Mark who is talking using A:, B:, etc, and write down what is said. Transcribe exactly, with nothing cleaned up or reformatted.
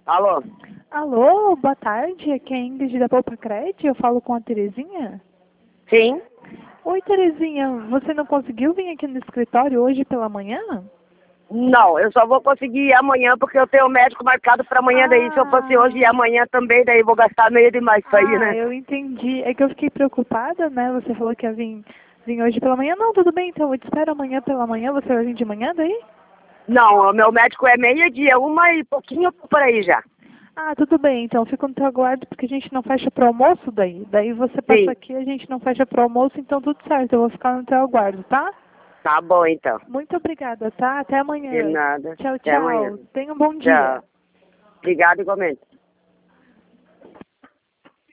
A: Alô?
B: Alô, boa tarde. Aqui é a Ingrid da Poupa Cred. Eu falo com a Terezinha.
A: Sim?
B: Oi, Terezinha. Você não conseguiu vir aqui no escritório hoje pela manhã?
A: Não, eu só vou conseguir ir amanhã porque eu tenho médico marcado para amanhã. Daí se eu fosse hoje e
B: Ah,
A: amanhã também, daí vou gastar meio demais pra ir,
B: ah,
A: né?
B: eu entendi. É que eu fiquei preocupada, né? Você falou que ia vir, vir hoje pela manhã. Não, tudo bem, então eu te espero amanhã pela manhã. Você vai vir de manhã daí?
A: Não, o meu médico é meio-dia, uma e pouquinho por aí já.
B: Ah, tudo bem, então fico no teu aguardo porque a gente não fecha pro almoço daí. Daí você passa
A: Sim.
B: aqui, a gente não fecha pro almoço, então tudo certo. Eu vou ficar no teu aguardo, tá?
A: Tá bom então.
B: Muito obrigada, tá? Até
A: De
B: amanhã.
A: nada.
B: Tchau,
A: Até amanhã.
B: tchau. Tenha um bom dia.
A: Tchau. Obrigado igualmente.